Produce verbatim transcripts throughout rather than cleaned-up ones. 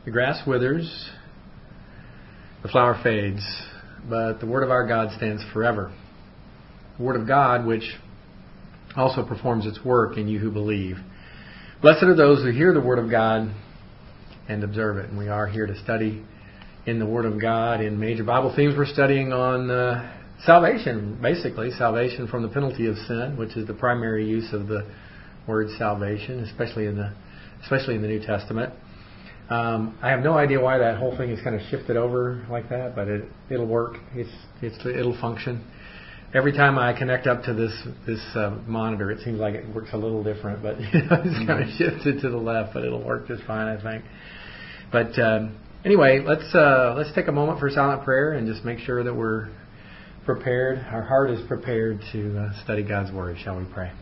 The grass withers, the flower fades, but the word of our God stands forever. The word of God, which also performs its work in you who believe. Blessed are those who hear the word of God and observe it. And we are here to study in the word of God. In major Bible themes, we're studying on uh, salvation, basically. Salvation from the penalty of sin, which is the primary use of the word salvation, especially in the especially in the New Testament. Um, I have no idea why that whole thing is kind of shifted over like that, but it it'll work. It's it's it'll function. Every time I connect up to this this uh, monitor, it seems like it works a little different, but you know, it's kind of shifted to the left, but it'll work just fine, I think. But um, anyway, let's uh, let's take a moment for silent prayer and just make sure that we're prepared. Our heart is prepared to uh, study God's word. Shall we pray?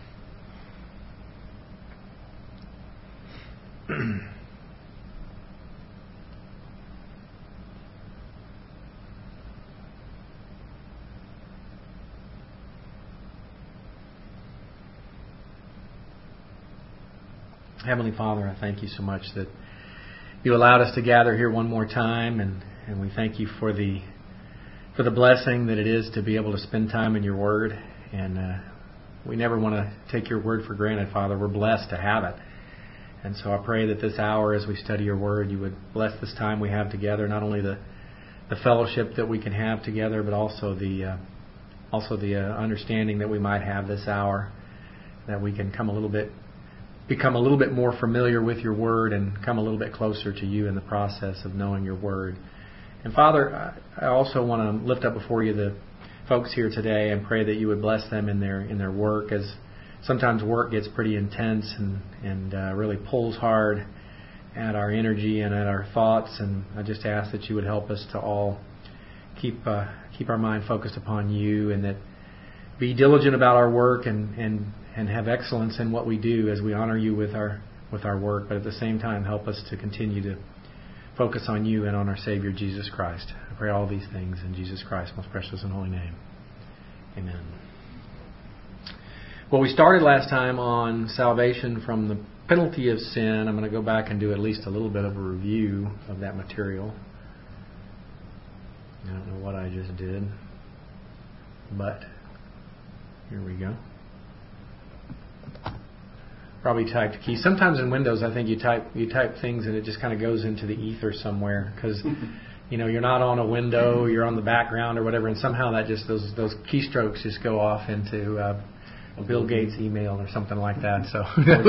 Heavenly Father, I thank you so much that you allowed us to gather here one more time, and, and we thank you for the for the blessing that it is to be able to spend time in your word. And uh, we never want to take your word for granted, Father. We're blessed to have it. And so I pray that this hour as we study your word, you would bless this time we have together, not only the the fellowship that we can have together, but also the uh, also the uh, understanding that we might have this hour, that we can come a little bit become a little bit more familiar with your word and come a little bit closer to you in the process of knowing your word. And Father, I also want to lift up before you the folks here today and pray that you would bless them in their in their work, as sometimes work gets pretty intense and, and uh, really pulls hard at our energy and at our thoughts. And I just ask that you would help us to all keep uh, keep our mind focused upon you, and that be diligent about our work and, and and have excellence in what we do as we honor you with our with our work, but at the same time help us to continue to focus on you and on our Savior Jesus Christ. I pray all these things in Jesus Christ's most precious and holy name. Amen. Well, we started last time on salvation from the penalty of sin. I'm going to go back and do at least a little bit of a review of that material. I don't know what I just did, but here we go. Probably typed key. Sometimes in Windows, I think you type you type things and it just kind of goes into the ether somewhere, because you know you're not on a window, you're on the background or whatever, and somehow that just those those keystrokes just go off into uh, a Bill Gates email or something like that. So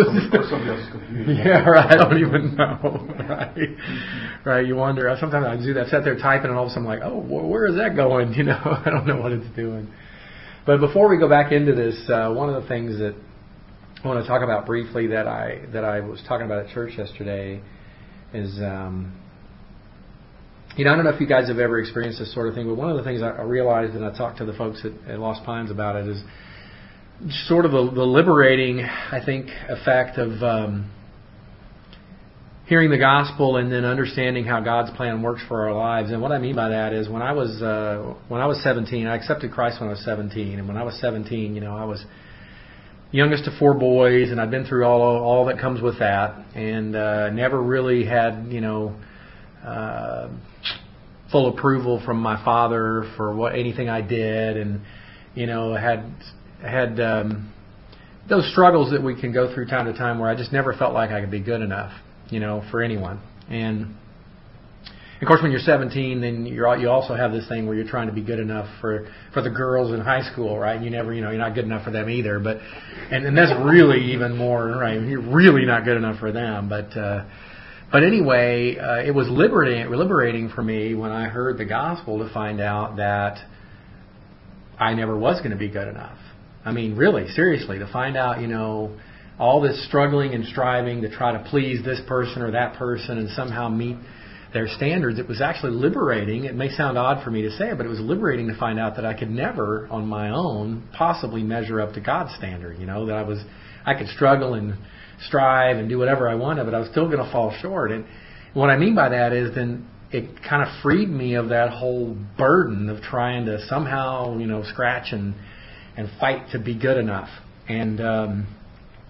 yeah, right. I don't even know. Right, right. You wonder. Sometimes I do that. I sat there typing, and all of a sudden I'm like, oh, where is that going? You know, I don't know what it's doing. But before we go back into this, uh, one of the things that I want to talk about briefly that I that I was talking about at church yesterday is, um, you know, I don't know if you guys have ever experienced this sort of thing, but one of the things I realized, and I talked to the folks at, at Lost Pines about it, is sort of the, the liberating, I think, effect of um, hearing the gospel and then understanding how God's plan works for our lives. And what I mean by that is, when I was uh, when I was seventeen, I accepted Christ when I was seventeen, and when I was seventeen, you know, I was youngest of four boys, and I'd been through all all that comes with that, and uh, never really had, you know, uh, full approval from my father for what anything I did, and you know, had had um, those struggles that we can go through time to time, where I just never felt like I could be good enough, you know, for anyone. And of course, when you're seventeen, then you're you also have this thing where you're trying to be good enough for, for the girls in high school, right? And you never, you know, you're not good enough for them either. But and, and that's really even more, right? You're really not good enough for them. But uh, but anyway, uh, it was liberating liberating for me when I heard the gospel to find out that I never was going to be good enough. I mean, really, seriously, to find out, you know, all this struggling and striving to try to please this person or that person and somehow meet their standards. It was actually liberating. It may sound odd for me to say it, but it was liberating to find out that I could never, on my own, possibly measure up to God's standard. You know, that I was, I could struggle and strive and do whatever I wanted, but I was still going to fall short. And what I mean by that is, then it kind of freed me of that whole burden of trying to somehow, you know, scratch and and fight to be good enough. And um,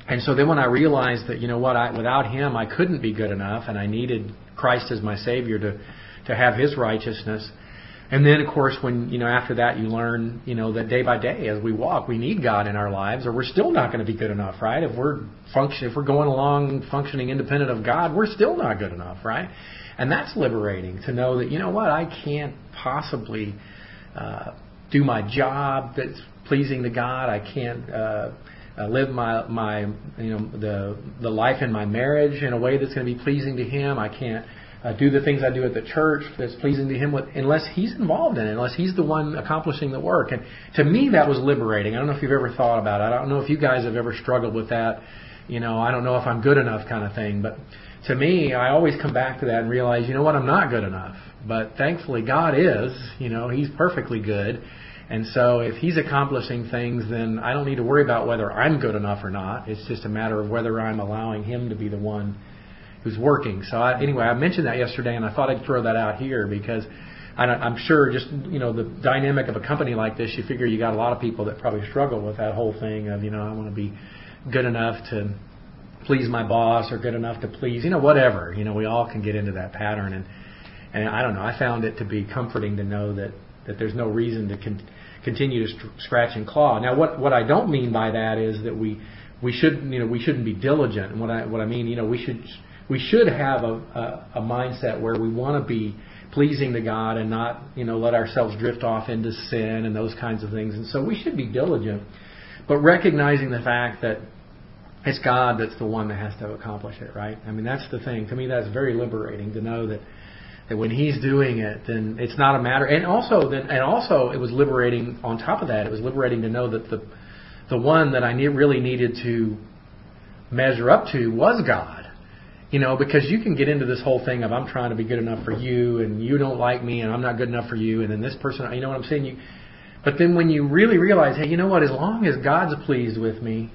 And so then when I realized that, you know what, I, without Him I couldn't be good enough, and I needed Christ as my Savior to, to have His righteousness. And then, of course, when, you know, after that you learn, you know, that day by day as we walk, we need God in our lives, or we're still not going to be good enough, right? If we're function, if we're going along functioning independent of God, we're still not good enough, right? And that's liberating to know that, you know what, I can't possibly uh, do my job that's pleasing to God. I can't uh, uh, live my my you know the the life in my marriage in a way that's going to be pleasing to Him. I can't Uh, do the things I do at the church that's pleasing to Him with, unless He's involved in it, unless He's the one accomplishing the work. And to me, that was liberating. I don't know if you've ever thought about it. I don't know if you guys have ever struggled with that. You know, I don't know if I'm good enough kind of thing. But to me, I always come back to that and realize, you know what, I'm not good enough. But thankfully, God is. You know, He's perfectly good. And so if He's accomplishing things, then I don't need to worry about whether I'm good enough or not. It's just a matter of whether I'm allowing Him to be the one who's working. So I, anyway, I mentioned that yesterday, and I thought I'd throw that out here because I, I'm sure just, you know, the dynamic of a company like this, you figure you got a lot of people that probably struggle with that whole thing of, you know, I want to be good enough to please my boss or good enough to please, you know, whatever. You know, we all can get into that pattern. And, and I don't know, I found it to be comforting to know that, that there's no reason to con- continue to st- scratch and claw. Now, what, what I don't mean by that is that we, we shouldn't, you know, we shouldn't be diligent. And what I, what I mean, you know, we should... We should have a, a, a mindset where we want to be pleasing to God and not, you know, let ourselves drift off into sin and those kinds of things. And so we should be diligent, but recognizing the fact that it's God that's the one that has to accomplish it, right? I mean, that's the thing. To me, that's very liberating to know that, that when He's doing it, then it's not a matter. And also, then, and also, it was liberating. On top of that, it was liberating to know that the the one that I need, really needed to measure up to was God. You know, because you can get into this whole thing of I'm trying to be good enough for you, and you don't like me, and I'm not good enough for you, and then this person, you know what I'm saying? You, but then when you really realize, hey, you know what? As long as God's pleased with me,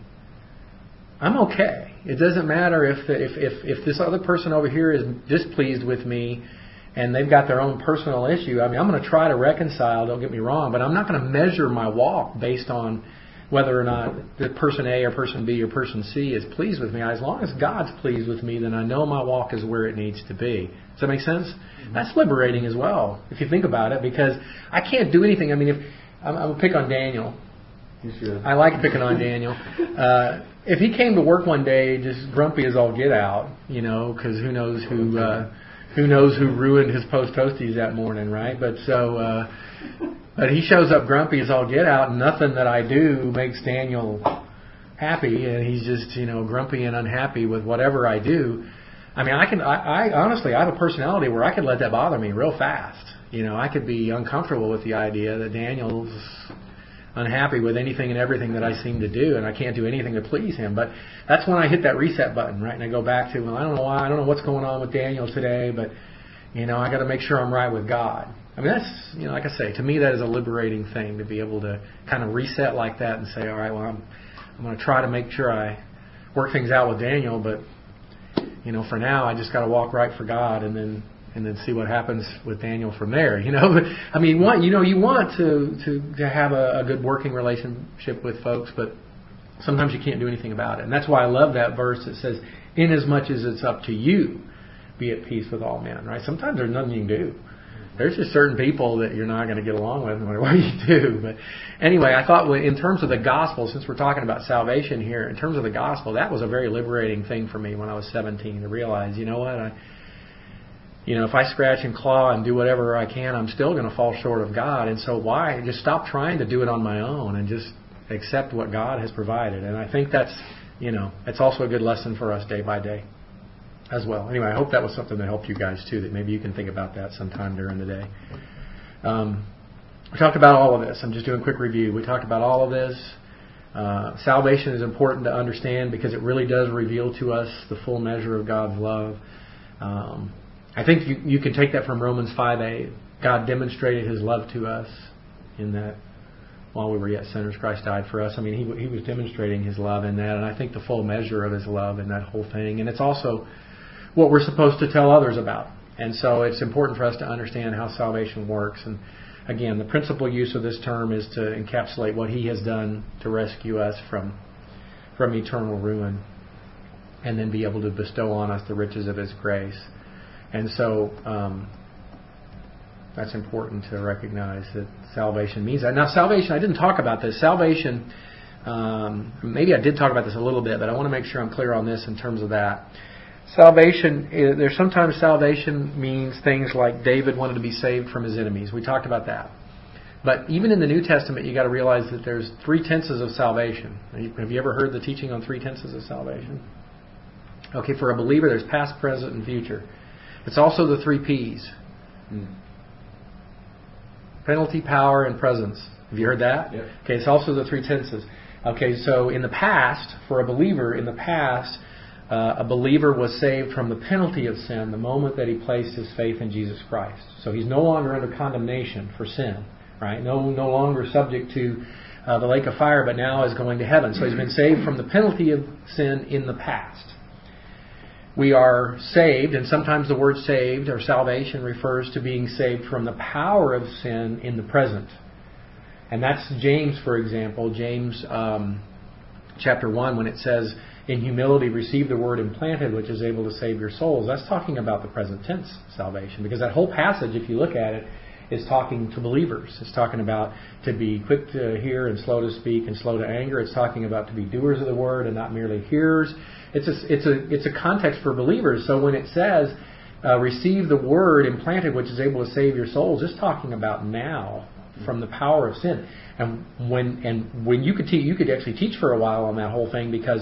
I'm okay. It doesn't matter if the, if if if this other person over here is displeased with me, and they've got their own personal issue. I mean, I'm going to try to reconcile. Don't get me wrong, but I'm not going to measure my walk based on whether or not the person A or person B or person C is pleased with me. As long as God's pleased with me, then I know my walk is where it needs to be. Does that make sense? Mm-hmm. That's liberating as well, if you think about it, because I can't do anything. I mean, if I'm, I'm going to pick on Daniel. You should. I like picking on Daniel. Uh, if he came to work one day just grumpy as all get out, you know, because who knows who uh, who knows who ruined his post toasties that morning, right? But so... Uh, But he shows up grumpy as all get out, and nothing that I do makes Daniel happy, and he's just, you know, grumpy and unhappy with whatever I do. I mean, I can, I, I honestly, I have a personality where I could let that bother me real fast. You know, I could be uncomfortable with the idea that Daniel's unhappy with anything and everything that I seem to do, and I can't do anything to please him. But that's when I hit that reset button, right? And I go back to, well, I don't know why, I don't know what's going on with Daniel today, but, you know, I got to make sure I'm right with God. I mean, that's, you know, like I say, to me that is a liberating thing to be able to kind of reset like that and say, all right, well, I'm, I'm going to try to make sure I work things out with Daniel, but, you know, for now I just got to walk right for God and then and then see what happens with Daniel from there. You know, but I mean, what you know, you want to to, to have a, a good working relationship with folks, but sometimes you can't do anything about it. And that's why I love that verse that says, "Inasmuch as it's up to you, be at peace with all men." Right? Sometimes there's nothing you can do. There's just certain people that you're not going to get along with no matter what you do. But anyway, I thought in terms of the gospel, since we're talking about salvation here, in terms of the gospel, that was a very liberating thing for me when I was seventeen to realize, you know what, I, you know, if I scratch and claw and do whatever I can, I'm still going to fall short of God. And so why just stop trying to do it on my own and just accept what God has provided? And I think that's, you know, it's also a good lesson for us day by day as well. Anyway, I hope that was something that helped you guys too, that maybe you can think about that sometime during the day. Um, we talked about all of this. I'm just doing a quick review. We talked about all of this. Uh, salvation is important to understand because it really does reveal to us the full measure of God's love. Um, I think you, you can take that from Romans five eight. God demonstrated His love to us in that while we were yet sinners, Christ died for us. I mean, He, he was demonstrating His love in that, and I think the full measure of His love in that whole thing. And it's also what we're supposed to tell others about. And so it's important for us to understand how salvation works. And again, the principal use of this term is to encapsulate what He has done to rescue us from from eternal ruin, and then be able to bestow on us the riches of His grace. And so um, that's important to recognize that salvation means that. Now, salvation, I didn't talk about this. Salvation, um, maybe I did talk about this a little bit, but I want to make sure I'm clear on this in terms of that. Salvation, there's sometimes salvation means things like David wanted to be saved from his enemies. We talked about that. But even in the New Testament, you got to realize that there's three tenses of salvation. Have you ever heard the teaching on three tenses of salvation? Okay, for a believer, there's past, present, and future. It's also the three P's. Hmm. Penalty, power, and presence. Have you heard that? Yep. Okay, it's also the three tenses. Okay, so in the past, for a believer, in the past, uh, a believer was saved from the penalty of sin the moment that he placed his faith in Jesus Christ. So he's no longer under condemnation for sin, right? No, no longer subject to uh, the lake of fire, but now is going to heaven. So he's been saved from the penalty of sin in the past. We are saved, and sometimes the word saved or salvation refers to being saved from the power of sin in the present. And that's James, for example, James um, chapter one, when it says, in humility receive the word implanted, which is able to save your souls. That's talking about the present tense salvation. Because that whole passage, if you look at it, is talking to believers. It's talking about to be quick to hear and slow to speak and slow to anger. It's talking about to be doers of the word and not merely hearers. It's a, it's a, it's a context for believers. So when it says, uh, receive the word implanted, which is able to save your souls, it's talking about now from the power of sin. And when and when you could teach, you could actually teach for a while on that whole thing, because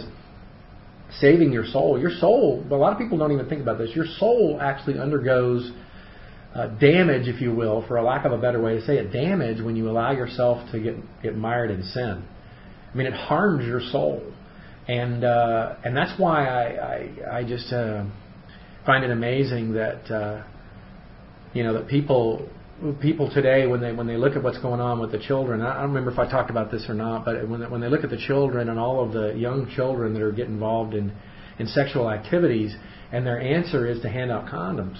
saving your soul, your soul, a lot of people don't even think about this, your soul actually undergoes uh, damage, if you will, for a lack of a better way to say it, damage when you allow yourself to get, get mired in sin. I mean, it harms your soul. And uh, and that's why I, I, I just uh, find it amazing that, uh, you know, that people... People today, when they when they look at what's going on with the children, I don't remember if I talked about this or not, but when they, when they look at the children and all of the young children that are getting involved in, in sexual activities, and their answer is to hand out condoms.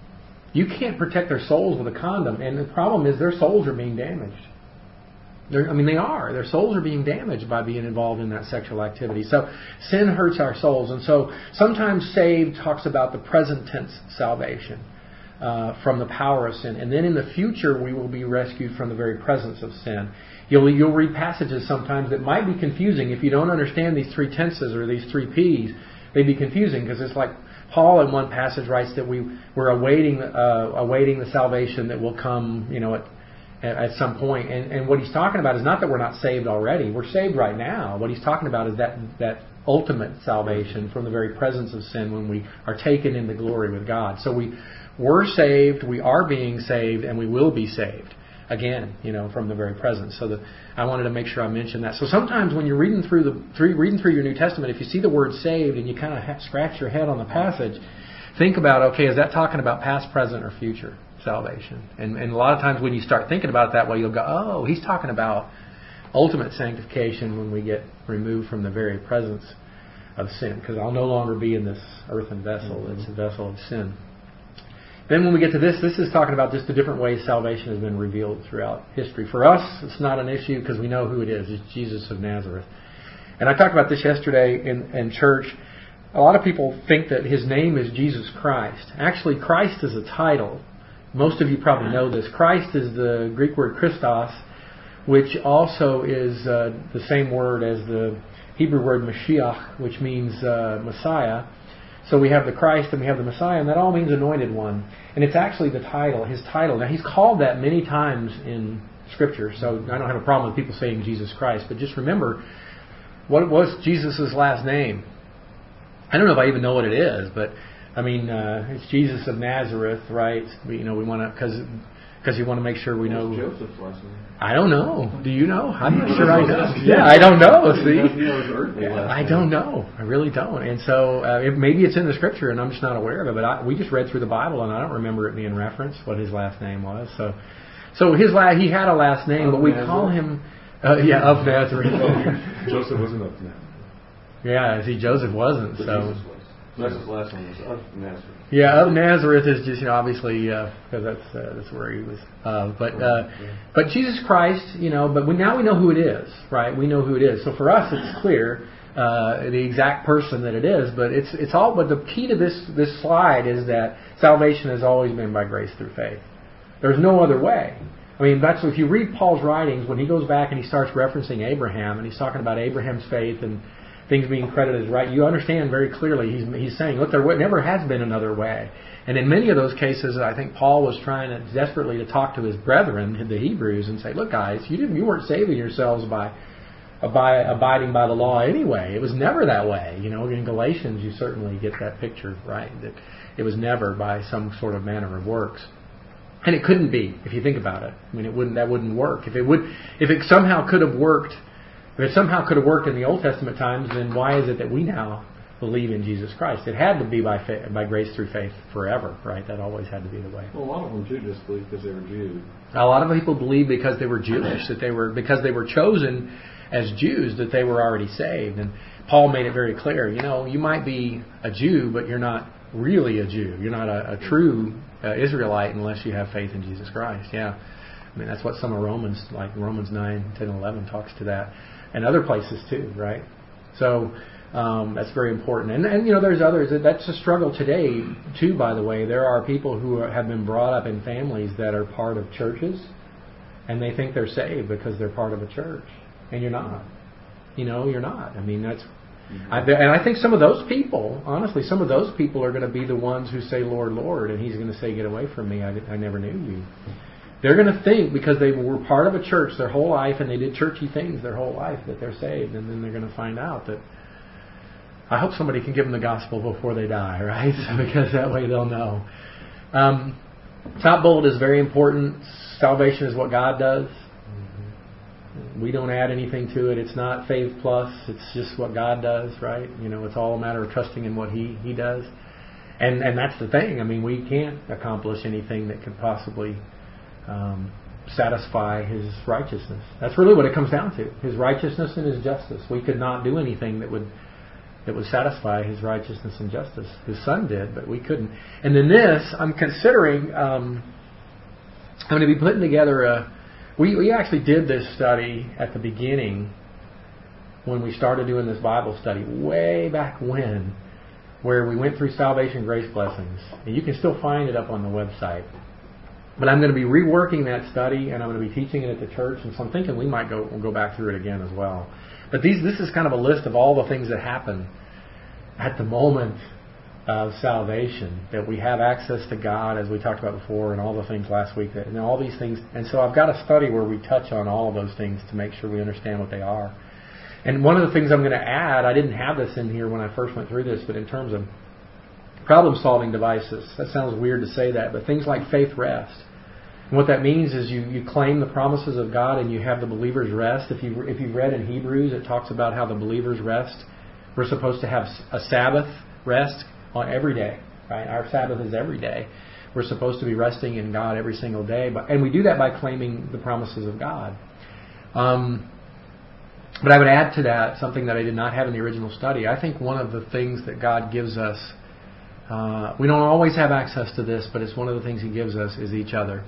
You can't protect their souls with a condom, and the problem is their souls are being damaged. They're, I mean, they are. Their souls are being damaged by being involved in that sexual activity. So sin hurts our souls, and so sometimes saved talks about the present tense salvation. Uh, from the power of sin. And then in the future, we will be rescued from the very presence of sin. You'll, you'll read passages sometimes that might be confusing. If you don't understand these three tenses or these three P's, they'd be confusing, because it's like Paul in one passage writes that we, we're awaiting uh, awaiting the salvation that will come, you know, at, at some point. And, and what he's talking about is not that we're not saved already. We're saved right now. What he's talking about is that, that ultimate salvation from the very presence of sin when we are taken into glory with God. So we We're saved, we are being saved, and we will be saved again, you know, from the very presence. So that I wanted to make sure I mentioned that. So sometimes when you're reading through the through, reading through your New Testament, if you see the word saved and you kind of ha- scratch your head on the passage, think about, okay, is that talking about past, present, or future salvation? And, and a lot of times when you start thinking about it that way, you'll go, oh, he's talking about ultimate sanctification when we get removed from the very presence of sin, because I'll no longer be in this earthen vessel. Mm-hmm. It's a vessel of sin. Then when we get to this, this is talking about just the different ways salvation has been revealed throughout history. For us, it's not an issue because we know who it is. It's Jesus of Nazareth. And I talked about this yesterday in, in church. A lot of people think that His name is Jesus Christ. Actually, Christ is a title. Most of you probably know this. Christ is the Greek word Christos, which also is uh, the same word as the Hebrew word Mashiach, which means uh, Messiah. So we have the Christ and we have the Messiah, and that all means anointed one. And it's actually the title, His title. Now, He's called that many times in Scripture, so I don't have a problem with people saying Jesus Christ. But just remember, what was Jesus' last name? I don't know if I even know what it is, but I mean, uh, it's Jesus of Nazareth, right? We, you know, we want to, because because you want to make sure we know. What's Joseph's last name? I don't know. Do you know? I'm not sure I know. Yeah, I don't know. See, I don't know. I really don't. And so uh, it, maybe it's in the Scripture, and I'm just not aware of it. But I, we just read through the Bible, and I don't remember it being referenced what His last name was. So, so his la- he had a last name, of but we Nazareth. call him, uh, yeah, of Nazareth. Joseph wasn't of Nazareth. Yeah, see, Joseph wasn't. But So. Jesus was. So that's his last name was of Nazareth. Yeah, of Nazareth is just, you know, obviously because uh, that's uh, that's where he was. Uh, but uh, but Jesus Christ, you know, but we, now we know who it is, right? We know who it is. So for us, it's clear. uh, the exact person that it is, but it's it's all. But the key to this this slide is that salvation has always been by grace through faith. There's no other way. I mean, that's if you read Paul's writings, when he goes back and he starts referencing Abraham, and he's talking about Abraham's faith and things being credited as right, you understand very clearly he's he's saying, look, there never has been another way. And in many of those cases, I think Paul was trying to, desperately to talk to his brethren, the Hebrews, and say, look, guys, you didn't, you weren't saving yourselves by, by abiding by the law anyway. It was never that way. You know, in Galatians, you certainly get that picture, right? That it was never by some sort of manner of works. And it couldn't be, if you think about it. I mean, it wouldn't. That wouldn't work. If it would, if it somehow could have worked, if it somehow could have worked in the Old Testament times, then why is it that we now believe in Jesus Christ? It had to be by faith, by grace through faith forever, right? That always had to be the way. Well, a lot of them too just believe because they were Jews. A lot of people believe because they were Jewish, that they were because they were chosen as Jews, that they were already saved. And Paul made it very clear. You know, you might be a Jew, but you're not really a Jew. You're not a, a true uh, Israelite unless you have faith in Jesus Christ. Yeah, I mean that's what some of Romans, like Romans nine, ten, and eleven, talks to that, and other places too, right? So um, that's very important. And, and you know, there's others. That's a struggle today too. By the way, there are people who are, have been brought up in families that are part of churches, and they think they're saved because they're part of a church, and you're not. You know, you're not. I mean, that's. I, and I think some of those people, honestly, some of those people are going to be the ones who say, Lord, Lord, and He's going to say, get away from me, I, I never knew you. They're going to think, because they were part of a church their whole life and they did churchy things their whole life, that they're saved. And then they're going to find out that, I hope somebody can give them the gospel before they die, right? Because that way they'll know. Um, top bullet is very important. Salvation is what God does. We don't add anything to it. It's not faith plus. It's just what God does, right? You know, it's all a matter of trusting in what He He does. And and that's the thing. I mean, we can't accomplish anything that could possibly um, satisfy His righteousness. That's really what it comes down to. His righteousness and His justice. We could not do anything that would that would satisfy His righteousness and justice. His Son did, but we couldn't. And then this, I'm considering, um, I'm going to be putting together a We we actually did this study at the beginning when we started doing this Bible study way back when, where we went through salvation grace blessings. And you can still find it up on the website. But I'm going to be reworking that study, and I'm going to be teaching it at the church. And so I'm thinking we might go we'll go back through it again as well. But these this is kind of a list of all the things that happen at the moment of salvation, that we have access to God, as we talked about before, and all the things last week, that, and all these things. And so I've got a study where we touch on all of those things to make sure we understand what they are. And one of the things I'm going to add, I didn't have this in here when I first went through this, but in terms of problem-solving devices, that sounds weird to say that, but things like faith rest. And what that means is you, you claim the promises of God and you have the believer's rest. If you if you've read in Hebrews, it talks about how the believer's rest. We're supposed to have a Sabbath rest on every day, right? Our Sabbath is every day. We're supposed to be resting in God every single day, but and we do that by claiming the promises of God. Um, but I would add to that something that I did not have in the original study. I think one of the things that God gives us, uh, we don't always have access to this, but it's one of the things He gives us is each other.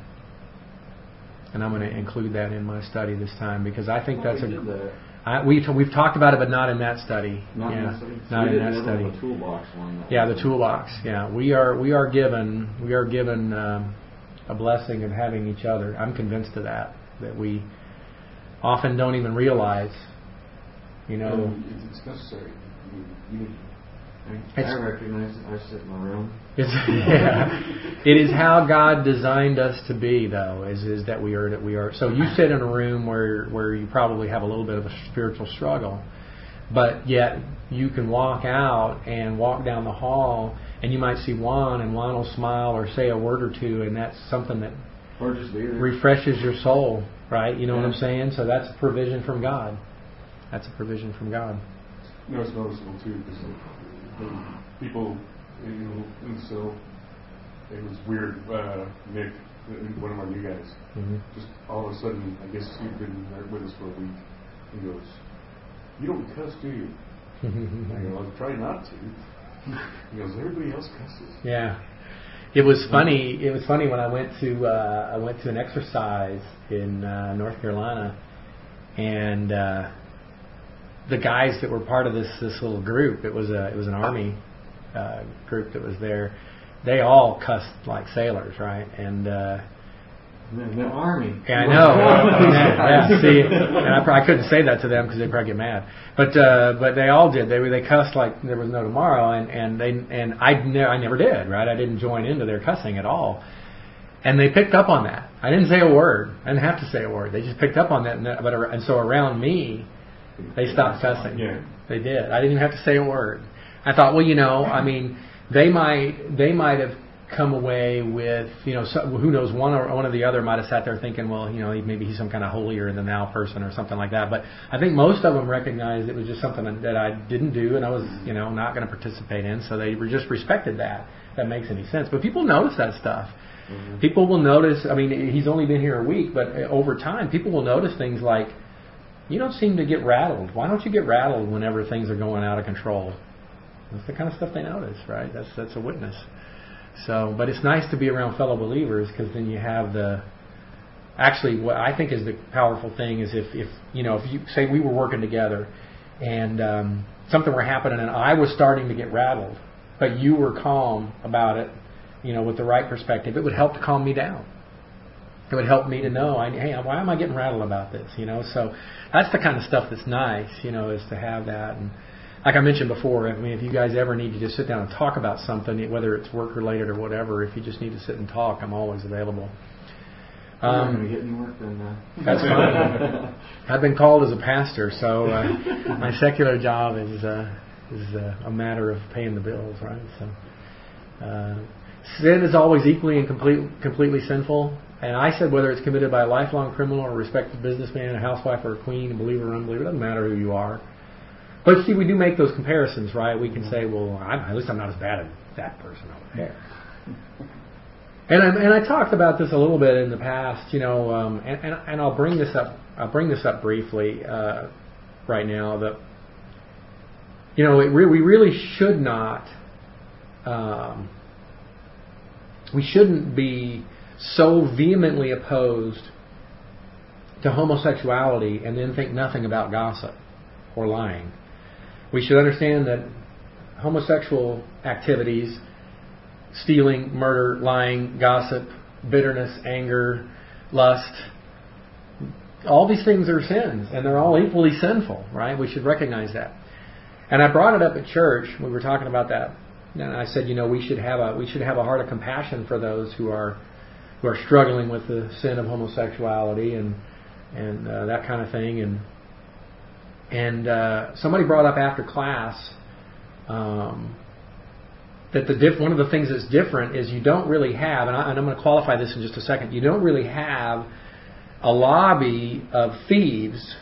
And I'm going to include that in my study this time because I think that's a. I, we we've talked about it, but not in that study. Not yeah, in that study. Not we in that study. The toolbox one. Yeah, the toolbox. Yeah, we are we are given we are given um, a blessing of having each other. I'm convinced of that. That we often don't even realize. You know, um, it's necessary. You, you, I, I recognize it. I sit in my room. It's, yeah, it is how God designed us to be, though. Is is that we are that we are. So you sit in a room where where you probably have a little bit of a spiritual struggle, but yet you can walk out and walk down the hall, and you might see Juan, and Juan will smile or say a word or two, and that's something that or just refreshes your soul, right? You know yeah. what I'm saying? So that's a provision from God. That's a provision from God. You know, it's noticeable too because people, you know, and so it was weird. Uh, Nick, one of our new guys, mm-hmm. just all of a sudden, I guess he'd been with us for a week. He goes, "You don't cuss, do you?" I go, "I try not to." He goes, "Everybody else cusses." Yeah, it was funny. It was funny when I went to uh, I went to an exercise in uh, North Carolina, and uh, the guys that were part of this this little group, it was a it was an army uh, group that was there. They all cussed like sailors, right? And uh, the, the army. Yeah, I know. yeah, yeah, see, and I, probably, I couldn't say that to them because they'd probably get mad. But uh, but they all did. They were they cussed like there was no tomorrow, and and they and I ne- I never did, right? I didn't join into their cussing at all. And they picked up on that. I didn't say a word. I didn't have to say a word. They just picked up on that. And, that, but, and so around me, they stopped cussing. Yeah. They did. I didn't even have to say a word. I thought, well, you know, I mean, they might they might have come away with, you know, so, who knows, one or one or the other might have sat there thinking, well, you know, maybe he's some kind of holier than thou person or something like that. But I think most of them recognized it was just something that I didn't do and I was, you know, not going to participate in. So they just respected that. If that makes any sense. But people notice that stuff. Mm-hmm. People will notice, I mean, he's only been here a week, but over time, people will notice things like, you don't seem to get rattled. Why don't you get rattled whenever things are going out of control? That's the kind of stuff they notice, right? That's that's a witness. So, but it's nice to be around fellow believers because then you have the, actually what I think is the powerful thing is if, if you know, if you say we were working together and um, something were happening and I was starting to get rattled, but you were calm about it, you know, with the right perspective, it would help to calm me down. It would help me to know, I, hey, why am I getting rattled about this? You know, so that's the kind of stuff that's nice, you know, is to have that. And like I mentioned before, I mean, if you guys ever need to just sit down and talk about something, whether it's work related or whatever, if you just need to sit and talk, I'm always available. Um, I'm get any work then, uh. That's fine. I've been called as a pastor, so uh, my secular job is uh, is uh, a matter of paying the bills, right? So. Uh, Sin is always equally and complete, completely sinful. And I said whether it's committed by a lifelong criminal or a respected businessman, a housewife or a queen, a believer or unbeliever, it doesn't matter who you are. But see, we do make those comparisons, right? We can say, well, I'm, at least I'm not as bad as that person over there. And I, and I talked about this a little bit in the past, you know, um, and, and, and I'll bring this up. I'll bring this up briefly uh, right now. That you know, it re- we really should not. Um, We shouldn't be so vehemently opposed to homosexuality and then think nothing about gossip or lying. We should understand that homosexual activities, stealing, murder, lying, gossip, bitterness, anger, lust, all these things are sins, and they're all equally sinful, right? We should recognize that. And I brought it up at church. We were talking about that. And I said, you know, we should have a we should have a heart of compassion for those who are who are struggling with the sin of homosexuality and and uh, that kind of thing. And and uh, somebody brought up after class um, that the diff- one of the things that's different is you don't really have, and, I, and I'm going to qualify this in just a second. You don't really have a lobby of thieves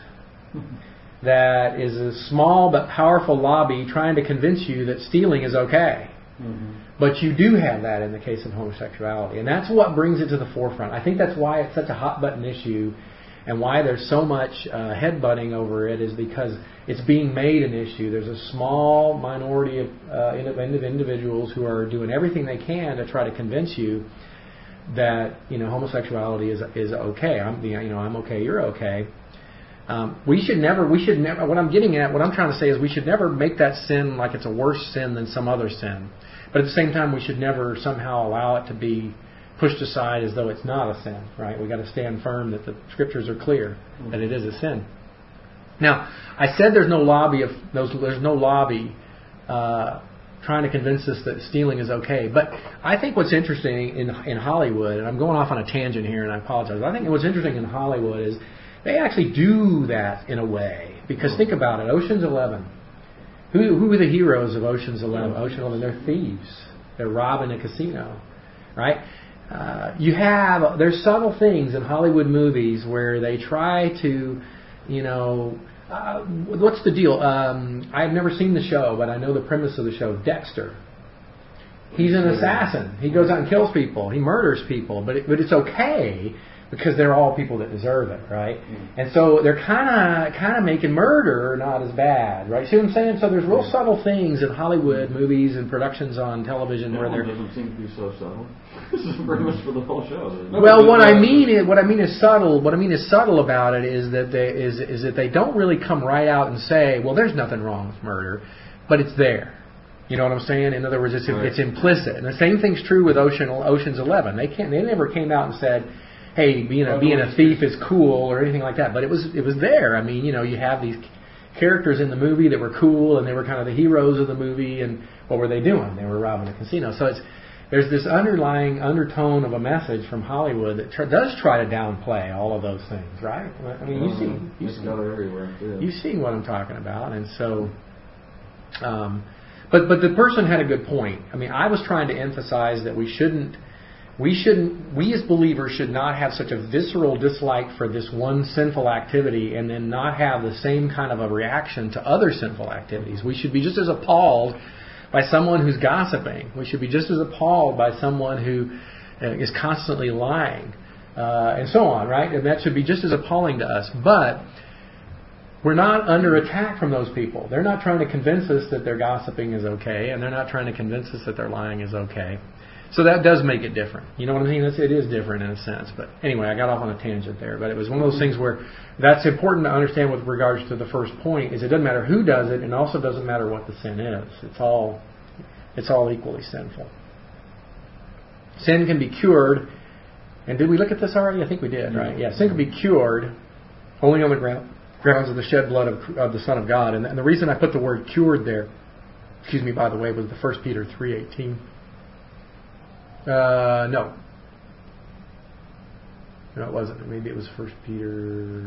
that is a small but powerful lobby trying to convince you that stealing is okay. Mm-hmm. But you do have that in the case of homosexuality. And that's what brings it to the forefront. I think that's why it's such a hot-button issue and why there's so much uh, head-butting over it is because it's being made an issue. There's a small minority of uh, individuals who are doing everything they can to try to convince you that, you know, homosexuality is is okay. I'm, you know, I'm okay, you're okay. Um, we should never, we should never, what I'm getting at, what I'm trying to say is we should never make that sin like it's a worse sin than some other sin. But at the same time, we should never somehow allow it to be pushed aside as though it's not a sin, right? We've got to stand firm that the Scriptures are clear that it is a sin. Now, I said there's no lobby of, those, there's no lobby uh, trying to convince us that stealing is okay. But I think what's interesting in in Hollywood, and I'm going off on a tangent here and I apologize, but I think what's interesting in Hollywood is they actually do that in a way. Because think about it, Ocean's Eleven. Who who are the heroes of Ocean's Eleven? Ocean Eleven, they're thieves. They're robbing a casino, right? Uh, you have there's subtle things in Hollywood movies where they try to, you know, uh, what's the deal? Um, I've never seen the show, but I know the premise of the show. Dexter. He's an assassin. He goes out and kills people. He murders people, but it, but it's okay because they're all people that deserve it, right? Mm-hmm. And so they're kind of kind of making murder not as bad, right? See what I'm saying? So there's real yeah. subtle things in Hollywood movies and productions on television that where one they're doesn't seem to be so subtle. This is pretty much for the whole show. Well, what I mean is what I mean is subtle. What I mean is subtle about it is that they is is that they don't really come right out and say, well, there's nothing wrong with murder, but it's there. You know what I'm saying? In other words, it's right. it's implicit. And the same thing's true with Ocean Ocean's Eleven. They can't. They never came out and said, hey, being a being a thief is cool or anything like that. But it was it was there. I mean, you know, you have these characters in the movie that were cool and they were kind of the heroes of the movie. And what were they doing? They were robbing a casino. So it's there's this underlying undertone of a message from Hollywood that tr- does try to downplay all of those things, right? I mean, you see, you see, everywhere. Yeah. You see what I'm talking about, and so. Um, But but the person had a good point. I mean, I was trying to emphasize that we shouldn't, we shouldn't, we as believers should not have such a visceral dislike for this one sinful activity and then not have the same kind of a reaction to other sinful activities. We should be just as appalled by someone who's gossiping. We should be just as appalled by someone who uh, is constantly lying, uh, and so on, right? And that should be just as appalling to us. But we're not under attack from those people. They're not trying to convince us that their gossiping is okay, and they're not trying to convince us that their lying is okay. So that does make it different. You know what I mean? It's, it is different in a sense. But anyway, I got off on a tangent there. But it was one of those things where that's important to understand with regards to the first point, is it doesn't matter who does it, and it also doesn't matter what the sin is. It's all, it's all equally sinful. Sin can be cured. And did we look at this already? I think we did, right? Yeah, sin can be cured only on the ground. grounds of the shed blood of, of the Son of God. And, and the reason I put the word cured there, excuse me, by the way, was the First Peter three eighteen. Uh, no. No, it wasn't. Maybe it was First Peter...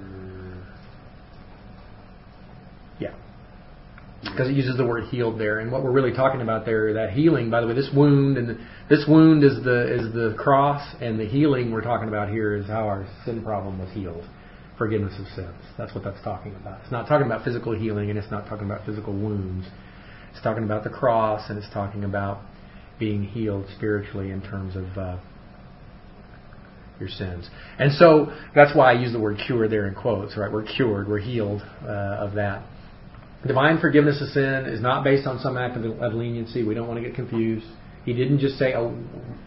Yeah. Because it uses the word healed there. And what we're really talking about there, that healing, by the way, this wound, and the, this wound is the is the cross, and the healing we're talking about here is how our sin problem was healed. Forgiveness of sins. That's what that's talking about. It's not talking about physical healing, and it's not talking about physical wounds. It's talking about the cross, and it's talking about being healed spiritually in terms of uh, your sins. And so that's why I use the word cure there in quotes, right? We're cured, we're healed uh, of that. Divine forgiveness of sin is not based on some act of, of leniency. We don't want to get confused. He didn't just say, oh,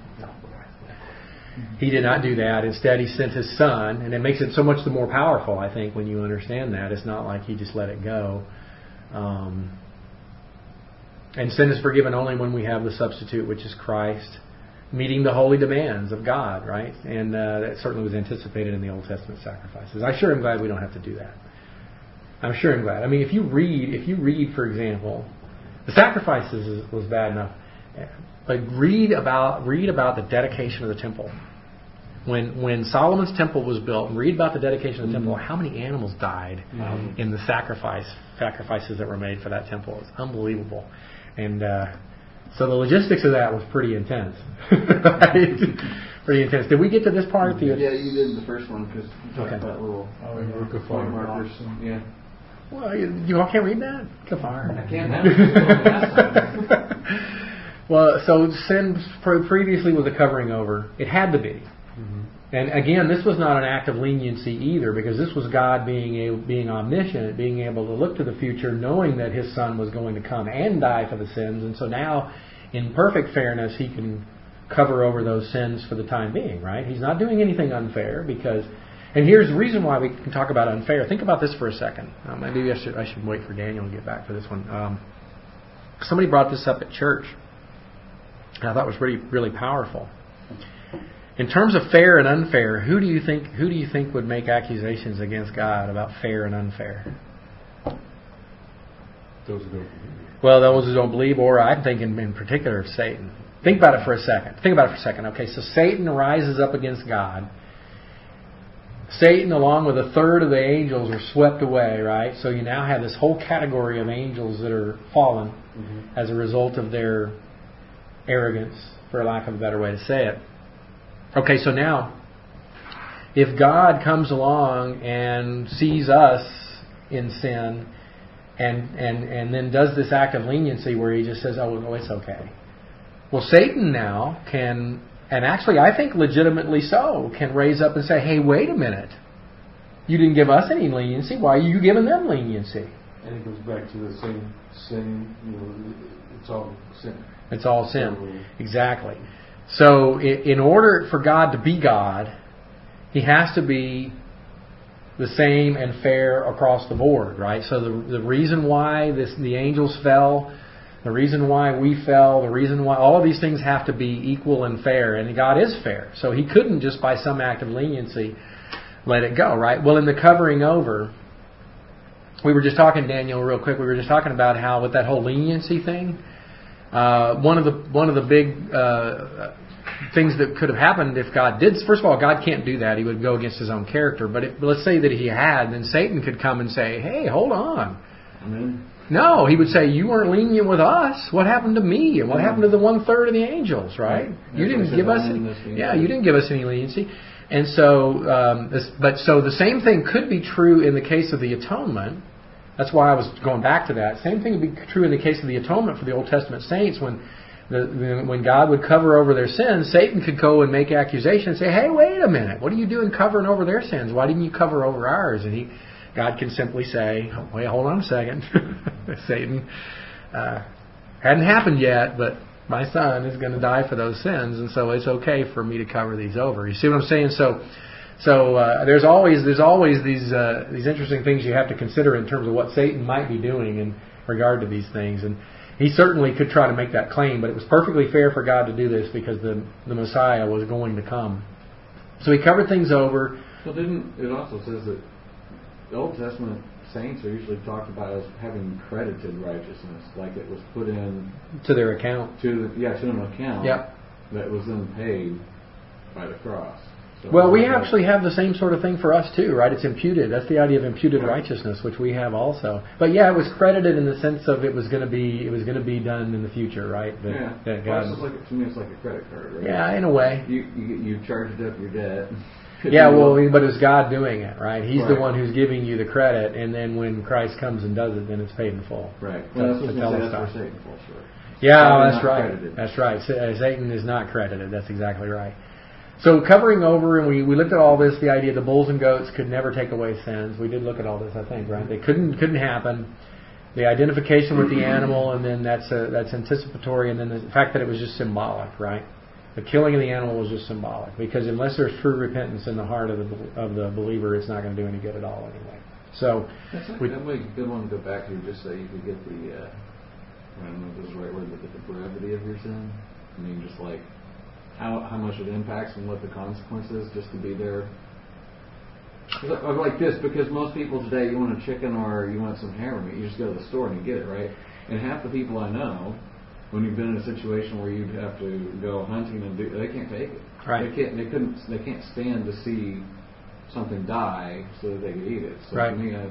He did not do that. Instead, He sent His Son, and it makes it so much the more powerful, I think, when you understand that. It's not like He just let it go. Um, and sin is forgiven only when we have the substitute, which is Christ, meeting the holy demands of God, right? And uh, that certainly was anticipated in the Old Testament sacrifices. I sure am glad we don't have to do that. I'm sure I'm glad. I mean, if you read, if you read, for example, the sacrifices was bad enough. But read about read about the dedication of the temple. When when Solomon's temple was built, and read about the dedication of the mm-hmm. temple, how many animals died mm-hmm. in the sacrifice sacrifices that were made for that temple. It's unbelievable. And uh, so the logistics of that was pretty intense. Right? Pretty intense. Did we get to this part? Yeah, you did the first one because you talked okay. about little oh, uh, point markers. Yeah. Well, you, you all can't read that? Kafar. I can't have Well, so sin previously was a covering over. It had to be. Mm-hmm. And again, this was not an act of leniency either, because this was God being able, being omniscient, being able to look to the future, knowing that His Son was going to come and die for the sins. And so now, in perfect fairness, He can cover over those sins for the time being, right? He's not doing anything unfair because... And here's the reason why we can talk about unfair. Think about this for a second. Uh, maybe I should, I should wait for Daniel to get back for this one. Um, somebody brought this up at church. And I thought it was really, really powerful. In terms of fair and unfair, who do you think who do you think would make accusations against God about fair and unfair? Those who don't believe. Well, those who don't believe, or I'm thinking in particular of Satan. Think about it for a second. Think about it for a second. Okay, so Satan rises up against God. Satan, along with a third of the angels, are swept away, right? So you now have this whole category of angels that are fallen mm-hmm. as a result of their arrogance, for lack of a better way to say it. Okay, so now, if God comes along and sees us in sin and and, and then does this act of leniency where He just says, oh, no, it's okay. Well, Satan now can and actually I think legitimately so, can raise up and say, hey, wait a minute. You didn't give us any leniency. Why are you giving them leniency? And it goes back to the same sin, you know, it's all sin. It's all sin. Exactly. So in order for God to be God, He has to be the same and fair across the board, right? So the the reason why this the angels fell, the reason why we fell, the reason why all of these things have to be equal and fair, and God is fair. So He couldn't just by some act of leniency let it go, right? Well, in the covering over, we were just talking, Daniel, real quick. We were just talking about how with that whole leniency thing, uh, one of the one of the big uh, things that could have happened if God did. First of all, God can't do that; He would go against His own character. But, it, but let's say that He had, then Satan could come and say, "Hey, hold on." Amen. No, he would say, "You weren't lenient with us. What happened to me? And what Mm-hmm. happened to the one third of the angels? Right? Right. You That's didn't what give he said, us. "I'm in this Yeah, you didn't give us any leniency." And so, um, this, but so the same thing could be true in the case of the atonement. That's why I was going back to that. Same thing would be true in the case of the atonement for the Old Testament saints. When the, the when God would cover over their sins, Satan could go and make accusations and say, "Hey, wait a minute! What are you doing covering over their sins? Why didn't you cover over ours?" And he, God can simply say, "Wait, hold on a second, Satan. Uh, hadn't happened yet, but my son is going to die for those sins, and so it's okay for me to cover these over." You see what I'm saying? So, so uh, there's always there's always these uh, these interesting things you have to consider in terms of what Satan might be doing in regard to these things, and he certainly could try to make that claim, but it was perfectly fair for God to do this because the the Messiah was going to come. So He covered things over. Well, didn't it also says that the Old Testament saints are usually talked about as having credited righteousness, like it was put in To their account. to the, yeah to an account Yep. that was then paid by the cross. So Well, we like, actually have the same sort of thing for us too, right? It's imputed. That's the idea of imputed Right. righteousness, which we have also. But yeah, it was credited in the sense of it was going to be it was going to be done in the future, right? That, yeah. that Well, God. it's just like to me, it's like a credit card, right? Yeah, in a way. You you you charged up your debt. Yeah, well, but it's God doing it, right? He's the Right. one who's giving you the credit, and then when Christ comes and does it, then it's paid in full. Right. Well, that's, That's what I was the gonna say, that's telescope. where Satan falls short. Yeah, Probably that's not right. credited. That's right. Sa- uh, Satan is not credited. That's exactly right. So covering over, and we, we looked at all this, the idea the bulls and goats could never take away sins. We did look at all this, I think, right? They couldn't couldn't happen. The identification with the animal, and then that's a, that's anticipatory, and then the fact that it was just symbolic, right? The killing of the animal was just symbolic, because unless there's true repentance in the heart of the of the believer, it's not going to do any good at all anyway. So That's like, we, that would be a good one to go back to, just so you could get the, uh, I don't know if this is the right word, but get the brevity of your sin. I mean, just like how how much it impacts and what the consequence is, just to be there. Or like this, because most people today, you want a chicken or you want some hamburger meat, you just go to the store and you get it, right? And half the people I know, when you've been in a situation where you'd have to go hunting and do, they can't take it. Right. They can't. They couldn't. They can't stand to see something die so that they could eat it. So Right. to me, I,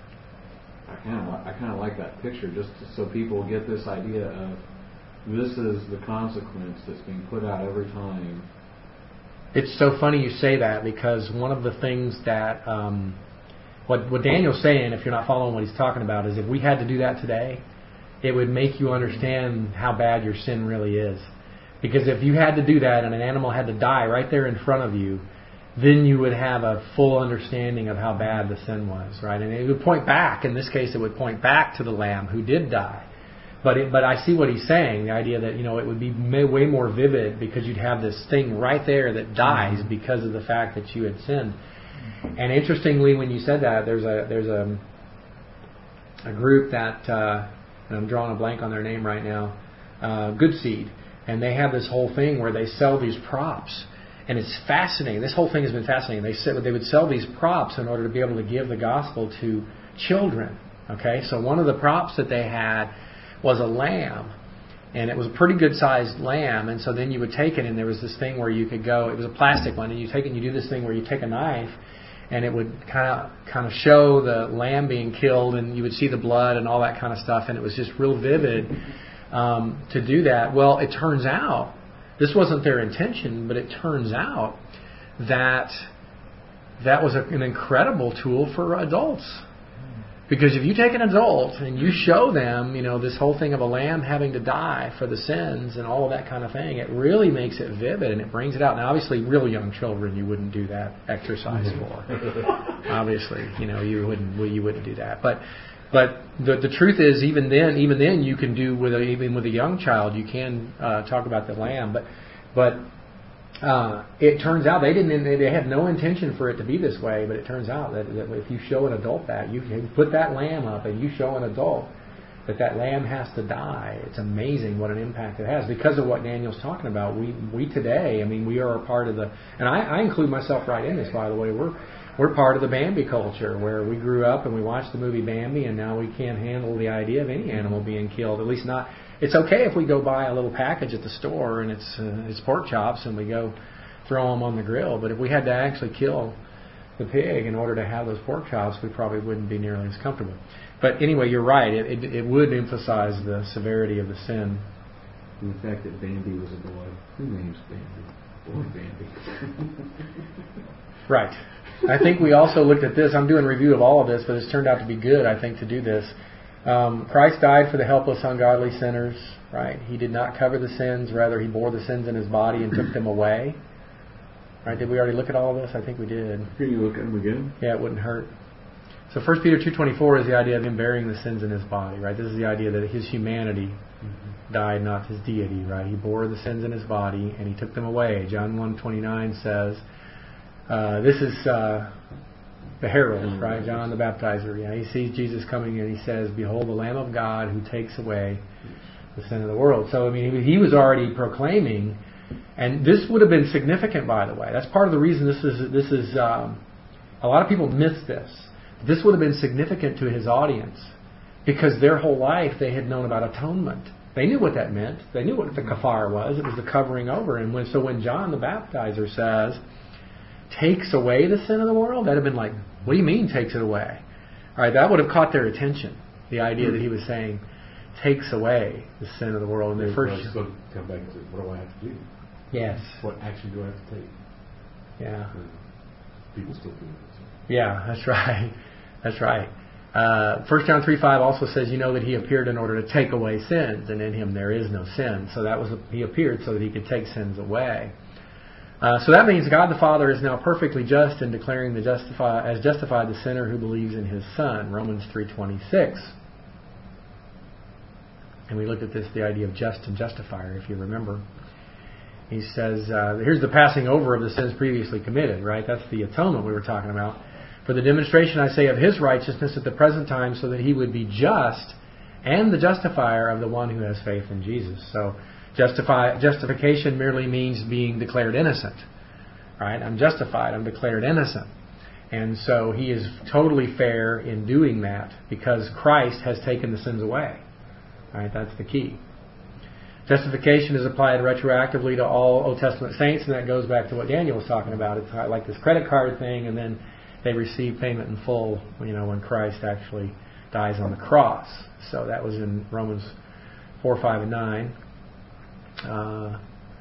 I kind of I kind of like that picture, just to, so people get this idea of this is the consequence that's being put out every time. it's so funny you say that, because one of the things that um, what what Daniel's saying, if you're not following what he's talking about, is if we had to do that today, it would make you understand how bad your sin really is. Because if you had to do that and an animal had to die right there in front of you, then you would have a full understanding of how bad the sin was, right? And it would point back, in this case, it would point back to the lamb who did die. But it, but I see what he's saying, the idea that, you know, it would be way more vivid because you'd have this thing right there that dies because of the fact that you had sinned. And interestingly, when you said that, there's a there's a a group that, uh, and I'm drawing a blank on their name right now, uh, Good Seed, and they have this whole thing where they sell these props. And it's fascinating. This whole thing has been fascinating. They said they would sell these props in order to be able to give the gospel to children. Okay, so one of the props that they had was a lamb, and it was a pretty good sized lamb. And so then you would take it, and there was this thing where you could go. It was a plastic one, and you take it, and you do this thing where you take a knife, and it would kind of kind of show the lamb being killed, and you would see the blood and all that kind of stuff, and it was just real vivid um, to do that. Well, it turns out. This wasn't their intention, but it turns out that that was a, an incredible tool for adults. Because if you take an adult and you show them, you know, this whole thing of a lamb having to die for the sins and all of that kind of thing, it really makes it vivid and it brings it out. Now, obviously, real young children, you wouldn't do that exercise for. Obviously, you know, you wouldn't well, you wouldn't do that. But but the the truth is, even then, even then, you can do with a, even with a young child, you can uh, talk about the lamb. But but. Uh, it turns out they didn't. They had no intention for it to be this way, but it turns out that, that if you show an adult that you, you put that lamb up and you show an adult that that lamb has to die, it's amazing what an impact it has because of what Daniel's talking about. We we today, I mean, we are a part of the, and I, I include myself right in this. By the way, we're we're part of the Bambi culture where we grew up and we watched the movie Bambi, and now we can't handle the idea of any animal being killed. At least not. It's okay if we go buy a little package at the store and it's uh, it's pork chops and we go throw them on the grill. But if we had to actually kill the pig in order to have those pork chops, we probably wouldn't be nearly as comfortable. But anyway, you're right. It, it, it would emphasize the severity of the sin. And the fact that Bambi was a boy. Who names Bambi? Boy Bambi. Right. I think we also looked at this. I'm doing a review of all of this, but it's turned out to be good, I think, to do this. Um, Christ died for the helpless, ungodly sinners, right? He did not cover the sins. Rather, He bore the sins in His body and took them away. Right? Did we already look at all of this? I think we did. Can you look at them again? Yeah, it wouldn't hurt. So First Peter two twenty-four is the idea of Him bearing the sins in His body, right? This is the idea that His humanity mm-hmm. died, not His deity, right? He bore the sins in His body and He took them away. John one twenty-nine says, uh, this is... Uh, the herald, right? John the Baptizer. Yeah, he sees Jesus coming and he says, "Behold, the Lamb of God who takes away the sin of the world." So, I mean, he was already proclaiming, and this would have been significant, by the way. That's part of the reason this is this is. Um, a lot of people miss this. This would have been significant to his audience because their whole life they had known about atonement. They knew what that meant. They knew what the kafar was. It was the covering over. And when so when John the Baptizer says, "Takes away the sin of the world," that'd have been like, what do you mean takes it away? All right, that would have caught their attention. The idea that he was saying takes away the sin of the world. And they the first well, come back to what do I have to do? Yes. What action do I have to take? Yeah. And people still do it. So. Yeah, that's right. That's right. Uh, First John three five also says, "You know that He appeared in order to take away sins, and in Him there is no sin." So that was He appeared so that He could take sins away. Uh, so that means God the Father is now perfectly just in declaring the justify, as justified the sinner who believes in His Son. Romans three twenty-six. And we looked at this, the idea of just and justifier, if you remember. He says, uh, here's the passing over of the sins previously committed, right? That's the atonement we were talking about. "For the demonstration, I say, of His righteousness at the present time, so that He would be just and the justifier of the one who has faith in Jesus." So, Justify, justification merely means being declared innocent. Right? I'm justified. I'm declared innocent. And so He is totally fair in doing that because Christ has taken the sins away. Right? That's the key. Justification is applied retroactively to all Old Testament saints, and that goes back to what Daniel was talking about. It's like this credit card thing, and then they receive payment in full, you know, when Christ actually dies on the cross. So that was in Romans four, five, and nine. Uh,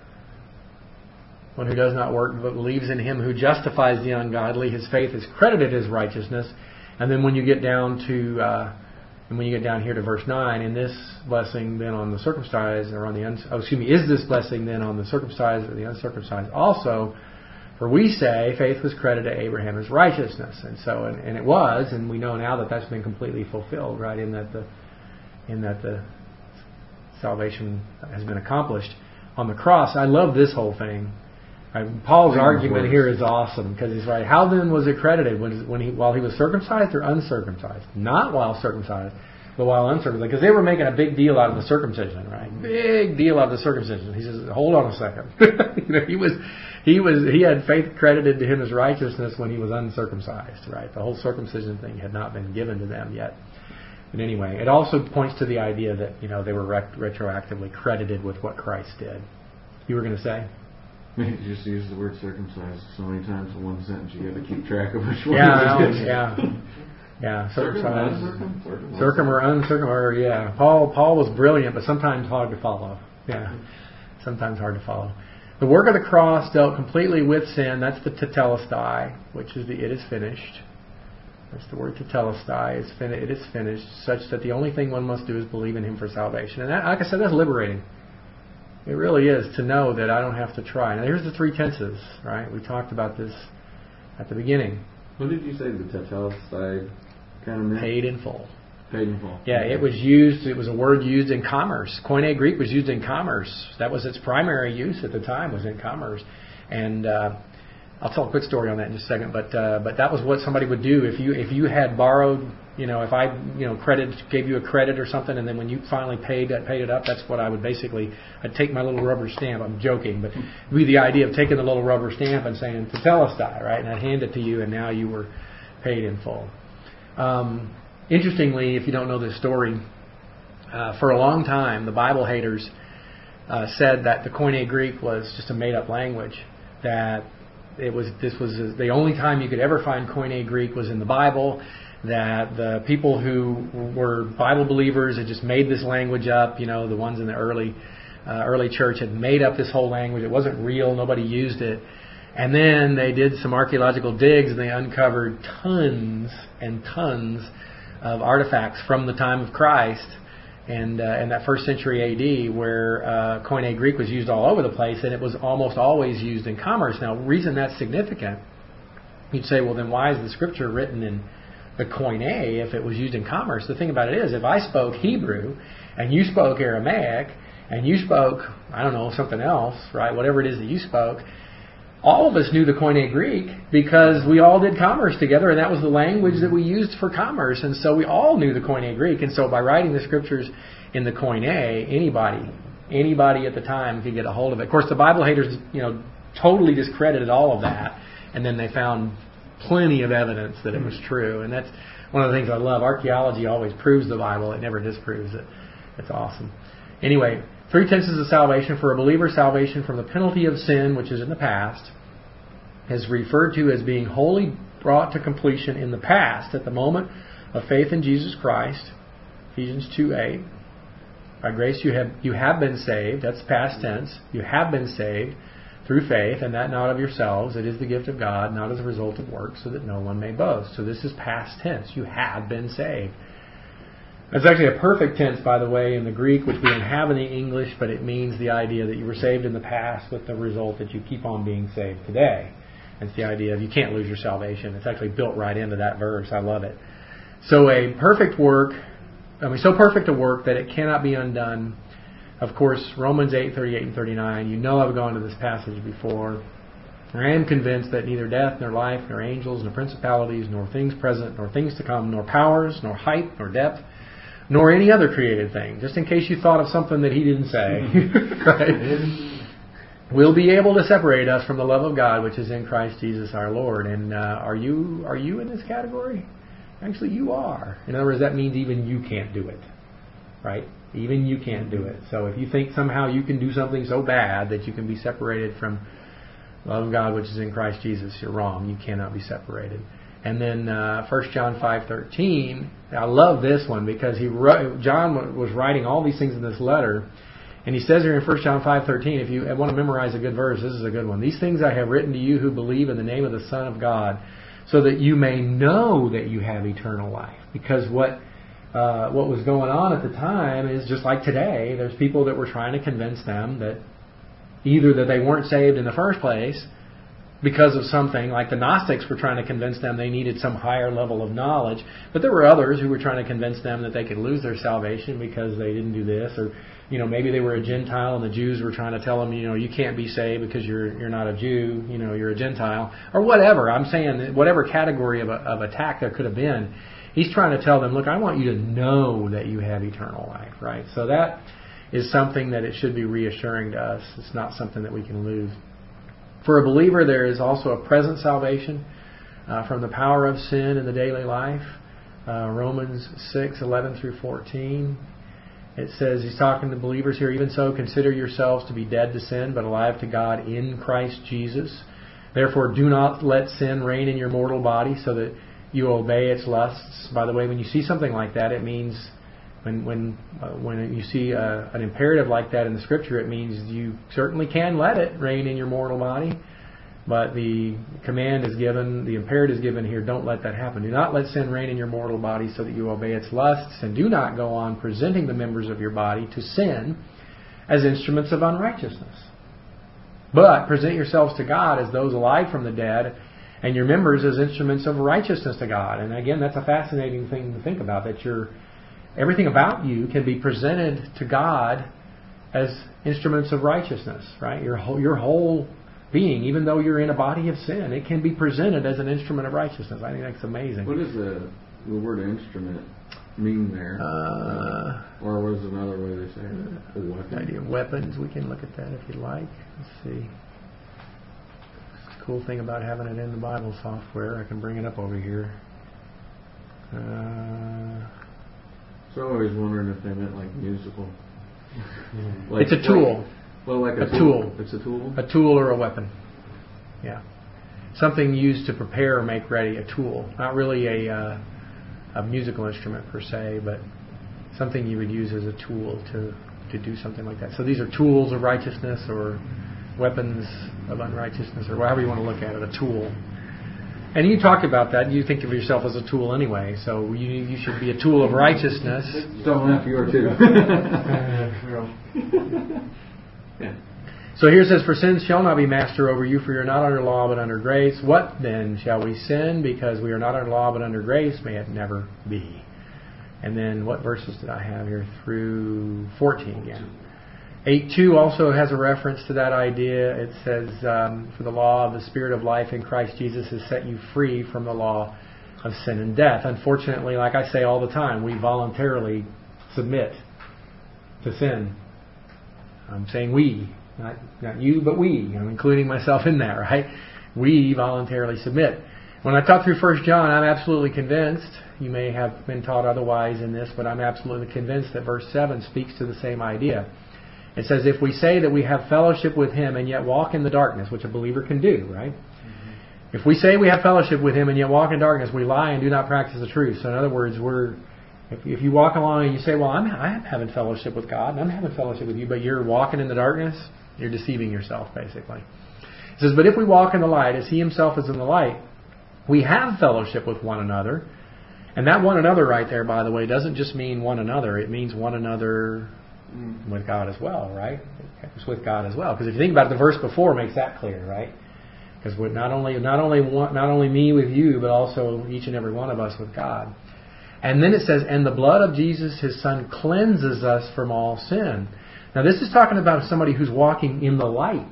one who does not work but believes in Him who justifies the ungodly, his faith is credited as righteousness. And then when you get down to, uh, and when you get down here to verse nine, in this blessing then on the circumcised or on the uns- oh, excuse me, is this blessing then on the circumcised or the uncircumcised also? For we say faith was credited to Abraham as righteousness, and so and, and it was, and we know now that that's been completely fulfilled, right? In that the in that the salvation has been accomplished on the cross. I love this whole thing. I, Paul's argument here is awesome because he's right. How then was it credited when, when he while he was circumcised or uncircumcised? Not while circumcised, but while uncircumcised. Because they were making a big deal out of the circumcision, right? Big deal out of the circumcision. He says, "Hold on a second." you know, he was he was he had faith credited to him as righteousness when he was uncircumcised, right? The whole circumcision thing had not been given to them yet. But anyway, it also points to the idea that, you know, they were ret- retroactively credited with what Christ did. You were going to say? You just use the word circumcised so many times in one sentence, you got to keep track of which one yeah, it is. Yeah, yeah. Circumcised. Circum, circum, circum or uncircumcised, yeah. Paul, Paul was brilliant, but sometimes hard to follow. Yeah, sometimes hard to follow. The work of the cross dealt completely with sin. That's the tetelestai, which is the "it is finished." That's the word tetelestai. It's fin- it is finished, such that the only thing one must do is believe in Him for salvation. And that, like I said, that's liberating. It really is, to know that I don't have to try. Now here's the three tenses, right? We talked about this at the beginning. What did you say the tetelestai kind of meant? Paid in full. Paid in full. Yeah, it was used, it was a word used in commerce. Koine Greek was used in commerce. That was its primary use at the time, was in commerce. And uh, I'll tell a quick story on that in just a second, but uh, but that was what somebody would do if you if you had borrowed, you know, if I you know credit gave you a credit or something, and then when you finally paid that paid it up, that's what I would basically. I'd take my little rubber stamp. I'm joking, but it'd be the idea of taking the little rubber stamp and saying tetelestai, right? And I'd hand it to you, and now you were paid in full. Um, interestingly, if you don't know this story, uh, for a long time the Bible haters uh, said that the Koine Greek was just a made up language. That It was this was the only time you could ever find Koine Greek was in the Bible. That the people who were Bible believers had just made this language up. You know, the ones in the early uh, early church had made up this whole language. It wasn't real. Nobody used it. And then they did some archaeological digs and they uncovered tons and tons of artifacts from the time of Christ. And uh, in that first century A D, where uh, Koine Greek was used all over the place, and it was almost always used in commerce. Now, the reason that's significant, you'd say, well, then why is the Scripture written in the Koine if it was used in commerce? The thing about it is, if I spoke Hebrew, and you spoke Aramaic, and you spoke, I don't know, something else, right, whatever it is that you spoke, all of us knew the Koine Greek because we all did commerce together, and that was the language that we used for commerce. And so we all knew the Koine Greek. And so by writing the Scriptures in the Koine, anybody, anybody at the time could get a hold of it. Of course, the Bible haters, you know, totally discredited all of that, and then they found plenty of evidence that it was true. And that's one of the things I love. Archaeology always proves the Bible; it never disproves it. It's awesome. Anyway. Three tenses of salvation. For a believer, salvation from the penalty of sin, which is in the past, is referred to as being wholly brought to completion in the past, at the moment of faith in Jesus Christ. Ephesians two eight. By grace you have you have been saved. That's past tense. You have been saved through faith, and that not of yourselves. It is the gift of God, not as a result of works, so that no one may boast. So this is past tense. You have been saved. It's actually a perfect tense, by the way, in the Greek, which we don't have in the English, but it means the idea that you were saved in the past with the result that you keep on being saved today. It's the idea of you can't lose your salvation. It's actually built right into that verse. I love it. So a perfect work, I mean, so perfect a work that it cannot be undone. Of course, Romans eight thirty-eight and thirty-nine, you know I've gone to this passage before. I am convinced that neither death, nor life, nor angels, nor principalities, nor things present, nor things to come, nor powers, nor height, nor depth, nor any other created thing, just in case you thought of something that he didn't say, right, will be able to separate us from the love of God which is in Christ Jesus our Lord. And uh, are you are you in this category? Actually, you are. In other words, that means even you can't do it, right? Even you can't do it. So if you think somehow you can do something so bad that you can be separated from the love of God which is in Christ Jesus, you're wrong. You cannot be separated. And then uh, First John five thirteen, I love this one because he wrote, John was writing all these things in this letter, and he says here in First John five thirteen, if you want to memorize a good verse, this is a good one. These things I have written to you who believe in the name of the Son of God, so that you may know that you have eternal life. Because what uh, what was going on at the time is just like today. There's people that were trying to convince them that either that they weren't saved in the first place, because of something, like the Gnostics were trying to convince them they needed some higher level of knowledge. But there were others who were trying to convince them that they could lose their salvation because they didn't do this. Or, you know, maybe they were a Gentile and the Jews were trying to tell them, you know, you can't be saved because you're you're not a Jew, you know, you're a Gentile. Or whatever. I'm saying whatever category of, a, of attack there could have been, he's trying to tell them, look, I want you to know that you have eternal life, right? So that is something that it should be reassuring to us. It's not something that we can lose. For a believer, there is also a present salvation uh, from the power of sin in the daily life. Uh, Romans six eleven through fourteen. It says, he's talking to believers here, even so, consider yourselves to be dead to sin, but alive to God in Christ Jesus. Therefore, do not let sin reign in your mortal body, so that you obey its lusts. By the way, when you see something like that, it means When when uh, when you see uh, an imperative like that in the Scripture, it means you certainly can let it reign in your mortal body. But the command is given, the imperative is given here, don't let that happen. Do not let sin reign in your mortal body so that you obey its lusts, and do not go on presenting the members of your body to sin as instruments of unrighteousness. But present yourselves to God as those alive from the dead, and your members as instruments of righteousness to God. And again, that's a fascinating thing to think about, that your everything about you can be presented to God as instruments of righteousness, right? Your whole, your whole being, even though you're in a body of sin, it can be presented as an instrument of righteousness. I think that's amazing. What does the, the word instrument mean there? Uh, or was another way they say it? A weapon? Idea of weapons. We can look at that if you'd like. Let's see. It's the cool thing about having it in the Bible software. I can bring it up over here. Uh, so I'm always wondering if they meant like musical. like, it's a tool. Like, well, like a, a tool. tool. It's a tool? A tool or a weapon. Yeah. Something used to prepare or make ready. A tool. Not really a, uh, a musical instrument per se, but something you would use as a tool to, to do something like that. So these are tools of righteousness or weapons of unrighteousness, or however you want to look at it, a tool. And you talked about that. You think of yourself as a tool anyway, so you you should be a tool of righteousness. Don't have you are too. Yeah. So here it says, for sin shall not be master over you, for you are not under law but under grace. What then? Shall we sin because we are not under law but under grace? May it never be. And then what verses did I have here? Through fourteen, yeah. eight two also has a reference to that idea. It says, um, for the law of the Spirit of life in Christ Jesus has set you free from the law of sin and death. Unfortunately, like I say all the time, we voluntarily submit to sin. I'm saying we, not, not you, but we. I'm including myself in that, right? We voluntarily submit. When I talk through First John, I'm absolutely convinced, you may have been taught otherwise in this, but I'm absolutely convinced that verse seven speaks to the same idea. It says, if we say that we have fellowship with Him and yet walk in the darkness, which a believer can do, right? Mm-hmm. If we say we have fellowship with Him and yet walk in darkness, we lie and do not practice the truth. So in other words, we're if, if you walk along and you say, well, I'm, I'm having fellowship with God and I'm having fellowship with you, but you're walking in the darkness, you're deceiving yourself, basically. It says, but if we walk in the light as He Himself is in the light, we have fellowship with one another. And that one another right there, by the way, doesn't just mean one another. It means one another with God as well, right? It's with God as well. Because if you think about it, the verse before makes that clear, right? Because we're not only not only one, not only me with you, but also each and every one of us with God. And then it says, and the blood of Jesus, His Son, cleanses us from all sin. Now this is talking about somebody who's walking in the light,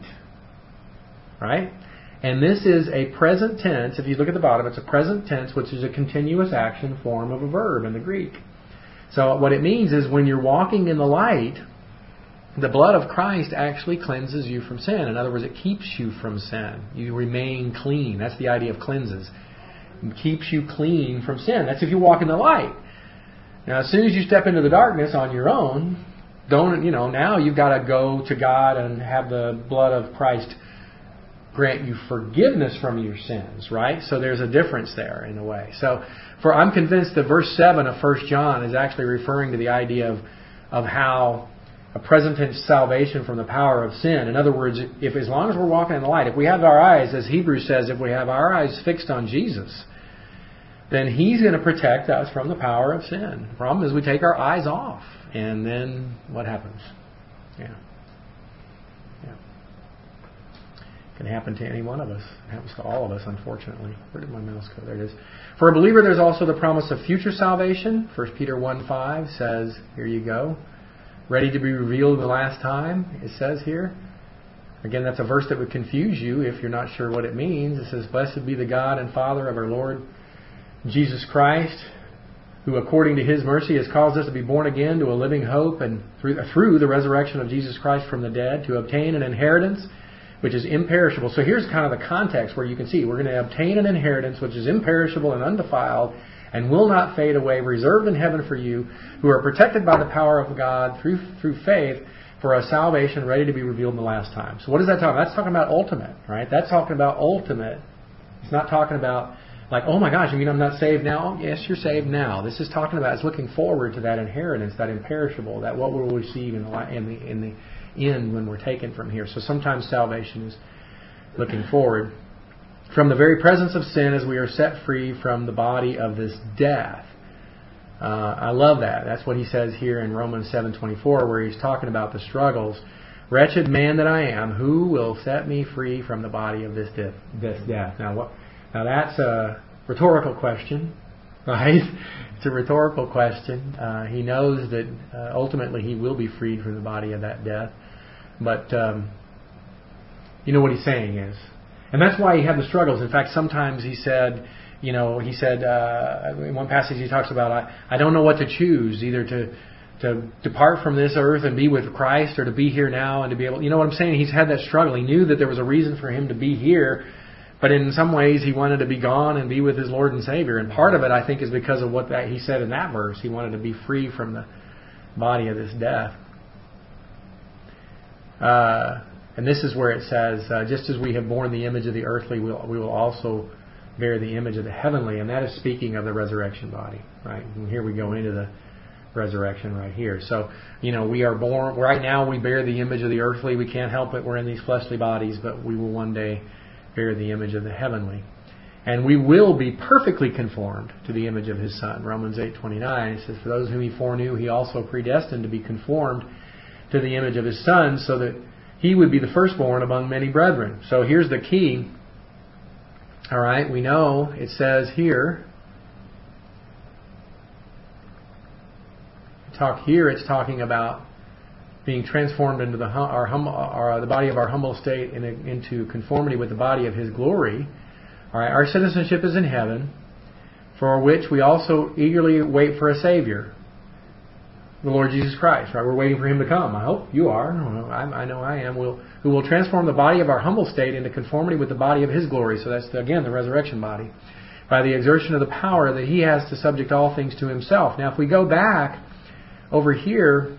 right? And this is a present tense. If you look at the bottom, it's a present tense, which is a continuous action form of a verb in the Greek. So what it means is when you're walking in the light, the blood of Christ actually cleanses you from sin. In other words, it keeps you from sin. You remain clean. That's the idea of cleanses. It keeps you clean from sin. That's if you walk in the light. Now, as soon as you step into the darkness on your own, don't you know? Now you've got to go to God and have the blood of Christ grant you forgiveness from your sins, right? So there's a difference there in a way. So for I'm convinced that verse seven of First John is actually referring to the idea of of how a present tense salvation from the power of sin. In other words, if as long as we're walking in the light, if we have our eyes, as Hebrews says, if we have our eyes fixed on Jesus, then He's going to protect us from the power of sin. The problem is we take our eyes off, and then what happens? Yeah. Can happen to any one of us. It happens to all of us, unfortunately. Where did my mouse go? There it is. For a believer, there's also the promise of future salvation. First Peter one five says, here you go, ready to be revealed the last time, it says here. Again, that's a verse that would confuse you if you're not sure what it means. It says, blessed be the God and Father of our Lord Jesus Christ, who according to His mercy has caused us to be born again to a living hope, and through, through the resurrection of Jesus Christ from the dead, to obtain an inheritance which is imperishable. So here's kind of the context where you can see we're going to obtain an inheritance which is imperishable and undefiled and will not fade away, reserved in heaven for you, who are protected by the power of God through through faith for a salvation ready to be revealed in the last time. So what is that talking about? That's talking about ultimate, right? That's talking about ultimate. It's not talking about like, oh my gosh, you mean I'm not saved now? Oh, yes, you're saved now. This is talking about, it's looking forward to that inheritance, that imperishable, that what we'll receive in the in the in the end when we're taken from here. So sometimes salvation is looking forward. from the very presence of sin as we are set free from the body of this death. Uh, I love that. That's what he says here in Romans seven twenty-four, where he's talking about the struggles. Wretched man that I am, who will set me free from the body of this death? This death. Now, what? Now that's a rhetorical question, right? It's a rhetorical question. Uh, he knows that uh, ultimately he will be freed from the body of that death, but um, you know what he's saying is, and that's why he had the struggles. In fact, sometimes he said, you know, he said uh, in one passage he talks about, I, I don't know what to choose, either to to depart from this earth and be with Christ, or to be here now and to be able, you know what I'm saying? He's had that struggle. He knew that there was a reason for him to be here, but in some ways he wanted to be gone and be with his Lord and Savior. And part of it, I think, is because of what that he said in that verse. He wanted to be free from the body of this death. Uh, and this is where it says, uh, just as we have borne the image of the earthly, we'll, we will also bear the image of the heavenly. And that is speaking of the resurrection body, right? And here we go into the resurrection right here. So, you know, we are born, right now we bear the image of the earthly. We can't help it. We're in these fleshly bodies, but we will one day bear the image of the heavenly. And we will be perfectly conformed to the image of His Son. Romans eight twenty-nine, it says, for those whom He foreknew, He also predestined to be conformed to the image of His Son, so that He would be the firstborn among many brethren. So here's the key. All right, we know it says here, talk here it's talking about being transformed into the our hum, our, the body of our humble state in a, into conformity with the body of His glory. All right, our citizenship is in heaven, for which we also eagerly wait for a Savior, the Lord Jesus Christ. Right, we're waiting for Him to come. I hope you are. I, I know I am. We'll, who will transform the body of our humble state into conformity with the body of His glory. So that's the, again the resurrection body, by the exertion of the power that He has to subject all things to Himself. Now, if we go back over here,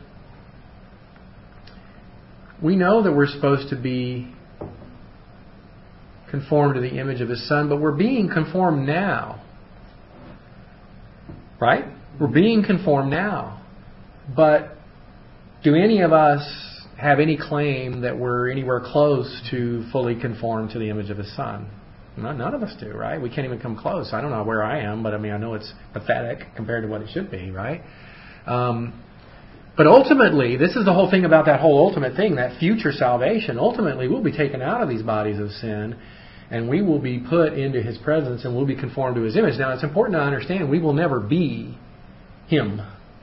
we know that we're supposed to be conformed to the image of His Son, but we're being conformed now. Right? We're being conformed now. But do any of us have any claim that we're anywhere close to fully conformed to the image of His Son? None of us do, right? We can't even come close. I don't know where I am, but I mean, I know it's pathetic compared to what it should be, right? Um, but ultimately, this is the whole thing about that whole ultimate thing, that future salvation. Ultimately, we'll be taken out of these bodies of sin, and we will be put into His presence, and we'll be conformed to His image. Now, it's important to understand we will never be Him.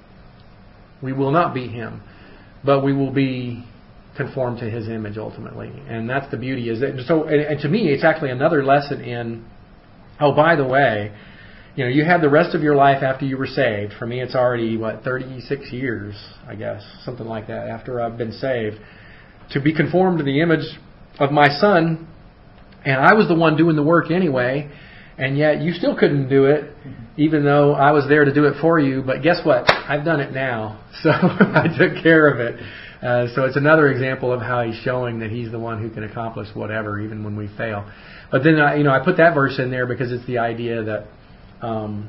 We will not be Him, but we will be conformed to His image ultimately. And that's the beauty. Is that so? And, and to me, it's actually another lesson in. Oh, by the way, you know, you have the rest of your life after you were saved. For me, it's already, what, thirty-six years, I guess, something like that, after I've been saved, to be conformed to the image of my Son. And I was the one doing the work anyway, and yet you still couldn't do it, even though I was there to do it for you. But guess what? I've done it now. So I took care of it. Uh, so it's another example of how He's showing that He's the one who can accomplish whatever, even when we fail. But then, I, you know, I put that verse in there because it's the idea that Um,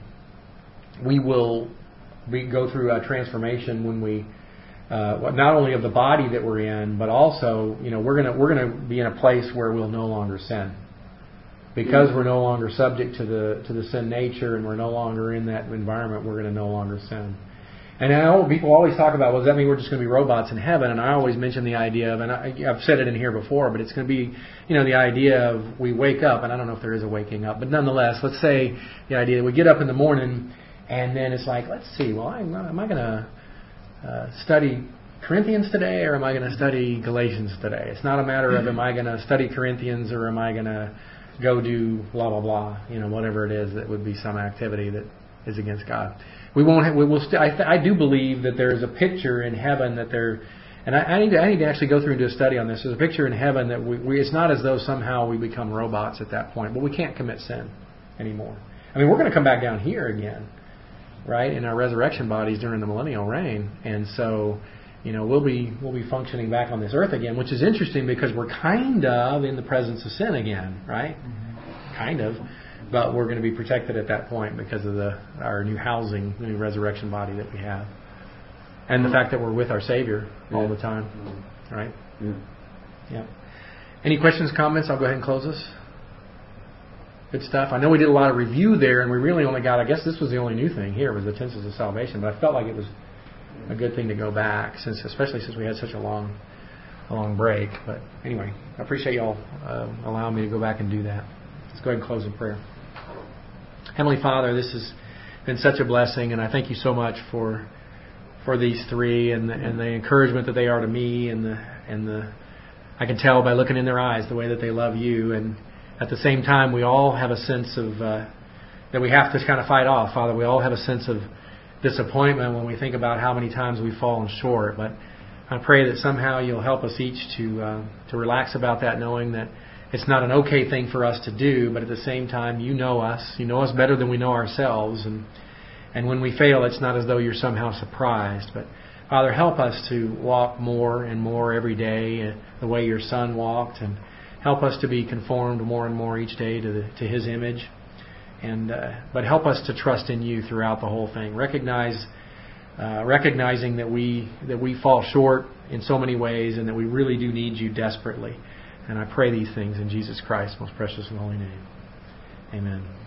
we will we go through a transformation when we uh, not only of the body that we're in, but also, you know, we're gonna we're gonna be in a place where we'll no longer sin, because we're no longer subject to the to the sin nature, and we're no longer in that environment. We're gonna no longer sin. And I know people always talk about, well, does that mean we're just going to be robots in heaven? And I always mention the idea of, and I, I've said it in here before, but it's going to be, you know, the idea of we wake up, and I don't know if there is a waking up, but nonetheless, let's say the idea that we get up in the morning, and then it's like, let's see, well, I'm, am I going to uh, study Corinthians today, or am I going to study Galatians today? It's not a matter of, am I going to study Corinthians, or am I going to go do blah, blah, blah, you know, whatever it is that would be some activity that is against God. We won't. Have, we will. St- I, th- I do believe that there is a picture in heaven that there, and I, I need to. I need to actually go through and do a study on this. There's a picture in heaven that we, we. It's not as though somehow we become robots at that point, but we can't commit sin anymore. I mean, we're going to come back down here again, right, in our resurrection bodies during the millennial reign, and so, you know, we'll be we'll be functioning back on this earth again, which is interesting because we're kind of in the presence of sin again, right? Mm-hmm. Kind of. But we're going to be protected at that point because of the our new housing, the new resurrection body that we have. And the fact that we're with our Savior all yeah. the time. Right? Yeah. Yeah. Any questions, comments? I'll go ahead and close this. Good stuff. I know we did a lot of review there, and we really only got, I guess this was the only new thing here, was the tenses of salvation. But I felt like it was a good thing to go back, since especially since we had such a long, a long break. But anyway, I appreciate y'all uh, allowing me to go back and do that. Let's go ahead and close in prayer. Heavenly Father, this has been such a blessing, and I thank you so much for for these three and the, and the encouragement that they are to me, and the and the I can tell by looking in their eyes the way that they love you. And at the same time, we all have a sense of uh, that we have to kind of fight off. Father, we all have a sense of disappointment when we think about how many times we've fallen short. But I pray that somehow you'll help us each to uh, to relax about that, knowing that it's not an okay thing for us to do, but at the same time, you know us. You know us better than we know ourselves. And and when we fail, it's not as though you're somehow surprised. But Father, help us to walk more and more every day uh, the way your Son walked, and help us to be conformed more and more each day to the, to His image. And uh, but help us to trust in you throughout the whole thing. Recognize, uh, recognizing that we that we fall short in so many ways, and that we really do need you desperately. And I pray these things in Jesus Christ's most precious and holy name. Amen.